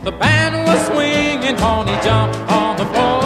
The band was swinging, Tony jumped on the floor.